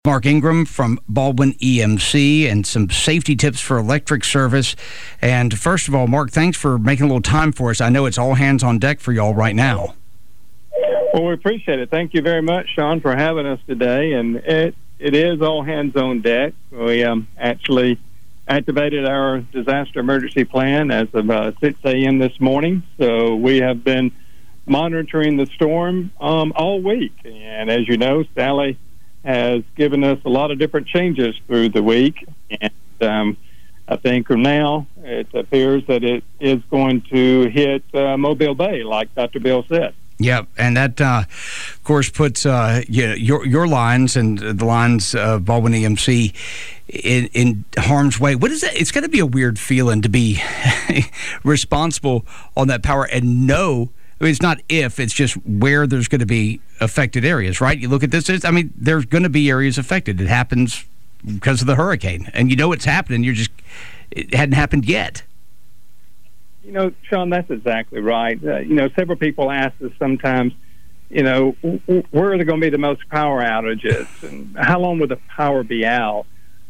Mark Ingram from Baldwin EMC and some safety tips for electric service. And first of all, Mark, thanks for making a little time for us. I know it's all hands on deck for y'all right now. Well, we appreciate it. Thank you very much, Sean, for having us today. And it is all hands on deck. We actually activated our disaster emergency plan as of 6 a.m. this morning. So we have been monitoring the storm all week. And as you know, Sally has given us a lot of different changes through the week, and I think now it appears that it is going to hit Mobile Bay, like Dr. Bill said. Yeah, and that, of course, puts your lines and the lines of Baldwin EMC in harm's way. What is that? It's going to be a weird feeling to be responsible on that power and know. I mean, it's not if, it's just where there's going to be affected areas, right? You look at this, there's going to be areas affected. It happens because of the hurricane. And you know it's happening, it hadn't happened yet. You know, Sean, that's exactly right. Several people ask us sometimes, where are there going to be the most power outages? And how long will the power be out?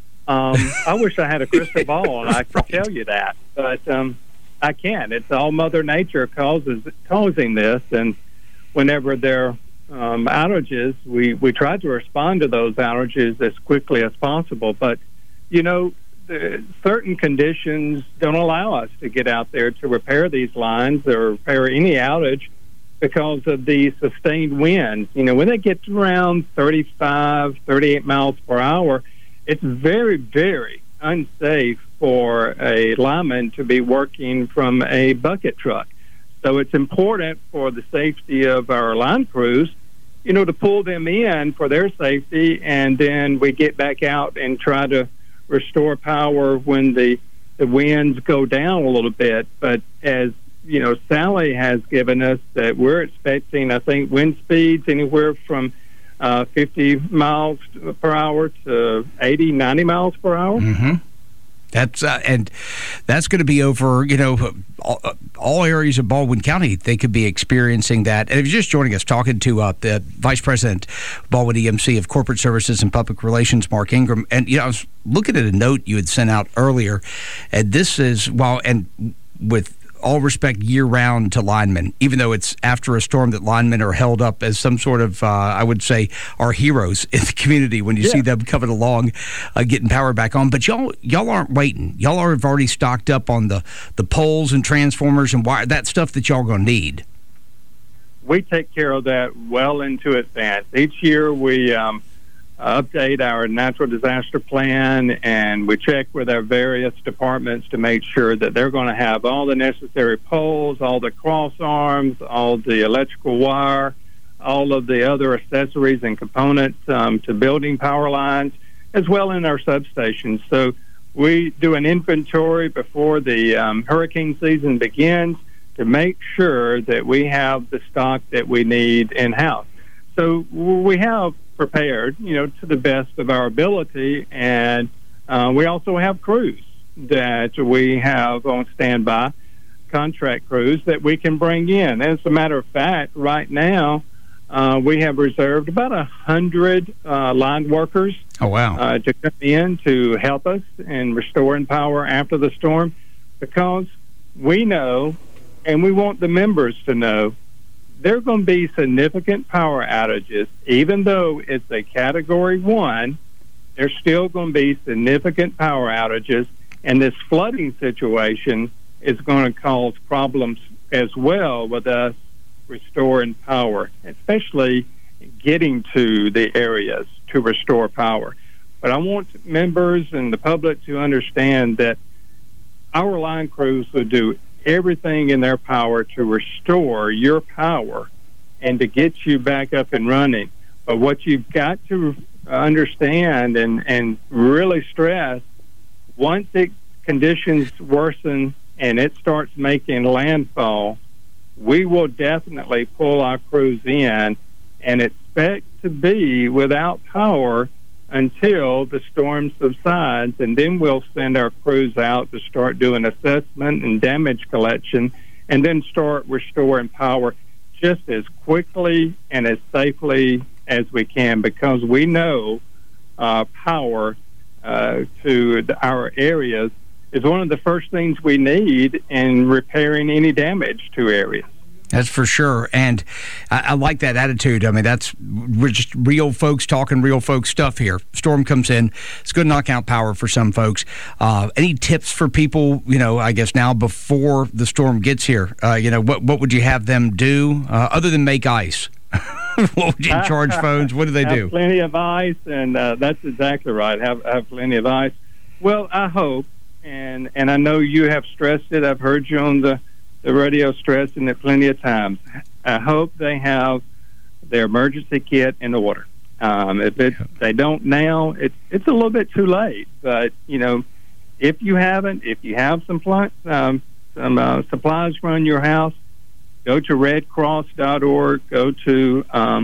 I wish I had a crystal ball and I could tell you that. But I can't. It's all Mother Nature causing this, and whenever there are outages, we try to respond to those outages as quickly as possible. But, certain conditions don't allow us to get out there to repair these lines or repair any outage because of the sustained winds. When they get to around 35, 38 miles per hour, it's very, very unsafe for a lineman to be working from a bucket truck. So it's important for the safety of our line crews, to pull them in for their safety, and then we get back out and try to restore power when the winds go down a little bit. But as Sally has given us that we're expecting, I think, wind speeds anywhere from 50 miles per hour to 80, 90 miles per hour. Mm-hmm. That's and that's going to be over, all areas of Baldwin County. They could be experiencing that. And if you're just joining us, talking to the Vice President, Baldwin EMC of Corporate Services and Public Relations, Mark Ingram. And I was looking at a note you had sent out earlier, and this is with all respect, year-round to linemen, even though it's after a storm that linemen are held up as some sort of, I would say, are heroes in the community when you see them coming along, getting power back on. But y'all aren't waiting. Y'all have already stocked up on the poles and transformers and wire, that stuff that y'all going to need. We take care of that well into advance. Each year we update our natural disaster plan, and we check with our various departments to make sure that they're going to have all the necessary poles, all the cross arms, all the electrical wire, all of the other accessories and components to building power lines, as well in our substations. So we do an inventory before the hurricane season begins to make sure that we have the stock that we need in-house. So we have prepared, to the best of our ability, and we also have crews that we have on standby, contract crews that we can bring in. As a matter of fact, right now we have reserved about 100 line workers. Oh, wow. To come in to help us in restoring power after the storm, because we know, and we want the members to know, there are going to be significant power outages. Even though it's a Category 1, there's still going to be significant power outages, and this flooding situation is going to cause problems as well with us restoring power, especially getting to the areas to restore power. But I want members and the public to understand that our line crews will do everything in their power to restore your power and to get you back up and running. But what you've got to understand and really stress, once conditions worsen and it starts making landfall, we will definitely pull our crews in and expect to be without power until the storm subsides, and then we'll send our crews out to start doing assessment and damage collection, and then start restoring power just as quickly and as safely as we can, because we know power to our areas is one of the first things we need in repairing any damage to areas. That's for sure. And I like that attitude. I mean, we're just real folks talking real folks stuff here. Storm comes in. It's going to knock out power for some folks. Any tips for people, I guess now before the storm gets here? What would you have them do other than make ice? What would you charge phones? What do they do? Have plenty of ice, and that's exactly right. Have plenty of ice. Well, I hope, and I know you have stressed it. I've heard you on the radio stressing it plenty of times. I hope they have their emergency kit in order. If they don't now, it's a little bit too late. But if you haven't, if you have some supplies around your house, go to redcross.org. Go to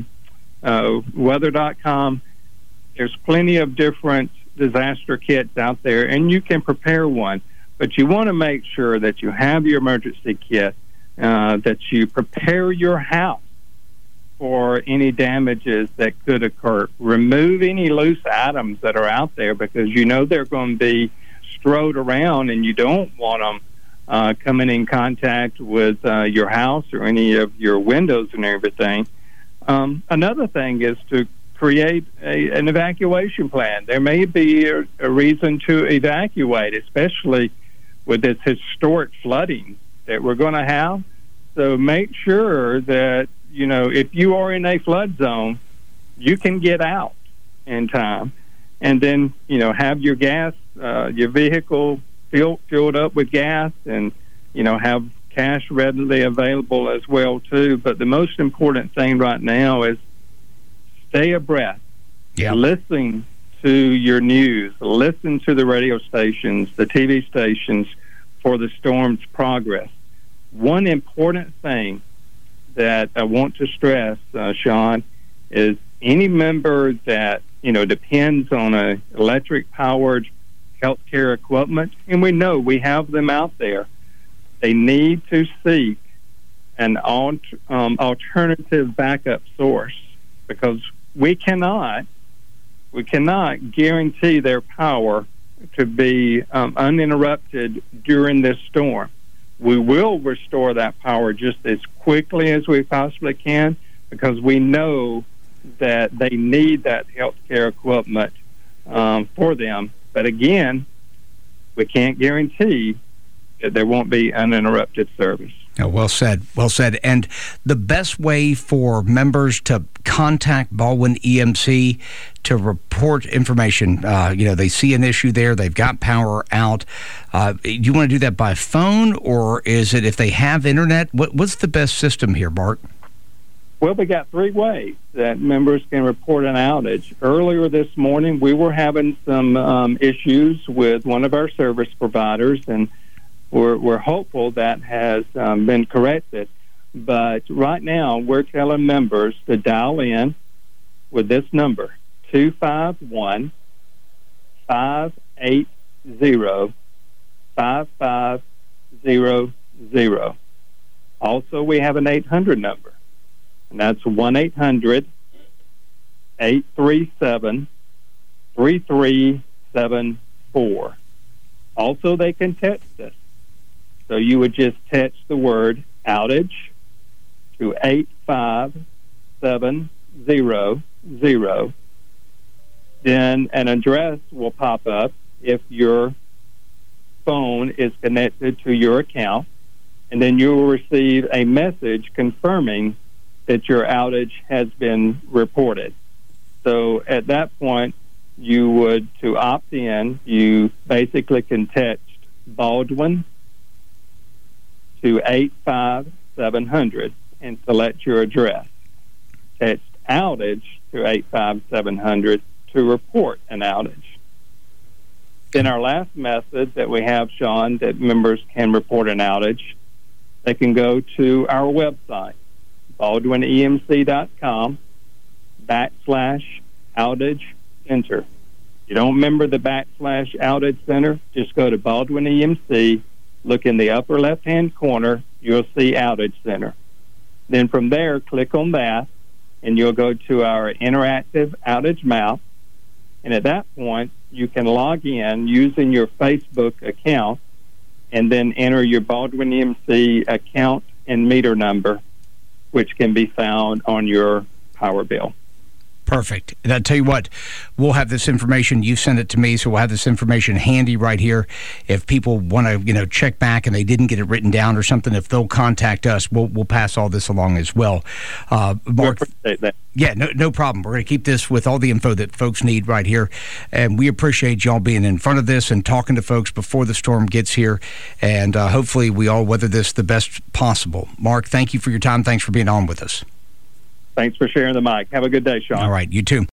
weather.com. There's plenty of different disaster kits out there, and you can prepare one. But you want to make sure that you have your emergency kit, that you prepare your house for any damages that could occur. Remove any loose items that are out there, because they're going to be strode around, and you don't want them coming in contact with your house or any of your windows and everything. Another thing is to create an evacuation plan. There may be a reason to evacuate, especially with this historic flooding that we're going to have. So make sure that, if you are in a flood zone, you can get out in time. And then, have your gas, your vehicle filled up with gas, and, have cash readily available as well, too. But the most important thing right now is stay abreast. Yeah. Listen to your news, listen to the radio stations, the TV stations for the storm's progress. One important thing that I want to stress, Sean, is any member that, depends on a electric-powered healthcare equipment, and we know we have them out there, they need to seek an alternative backup source, because we cannot guarantee their power to be uninterrupted during this storm. We will restore that power just as quickly as we possibly can, because we know that they need that healthcare equipment for them. But again, we can't guarantee that there won't be uninterrupted service. Oh, well said. Well said. And the best way for members to contact Baldwin EMC to report information, they see an issue there, they've got power out. Do you want to do that by phone, or is it if they have internet? What's the best system here, Bart? Well, we got three ways that members can report an outage. Earlier this morning, we were having some issues with one of our service providers, and we're hopeful that has been corrected. But right now, we're telling members to dial in with this number, 251-580-5500. Also, we have an 800 number, and that's 1-800-837-3374. Also, they can text us. So you would just text the word outage to 85700. Then an address will pop up if your phone is connected to your account, and then you will receive a message confirming that your outage has been reported. So at that point, to opt in, you basically can text Baldwin to 85700 and select your address. Text outage to 85700 to report an outage. Then our last method that we have, Sean, that members can report an outage, they can go to our website, baldwinemc.com/outage center. You don't remember the /outage center, just go to Baldwin EMC, look in the upper left-hand corner, you'll see Outage Center. Then from there, click on that, and you'll go to our interactive outage map. And at that point, you can log in using your Facebook account and then enter your Baldwin EMC account and meter number, which can be found on your power bill. Perfect. And I'll tell you what, we'll have this information. You send it to me, so we'll have this information handy right here. If people want to, check back and they didn't get it written down or something, if they'll contact us, we'll pass all this along as well. Mark, appreciate that. Yeah, no problem. We're going to keep this with all the info that folks need right here. And we appreciate y'all being in front of this and talking to folks before the storm gets here. And hopefully we all weather this the best possible. Mark, thank you for your time. Thanks for being on with us. Thanks for sharing the mic. Have a good day, Sean. All right, you too.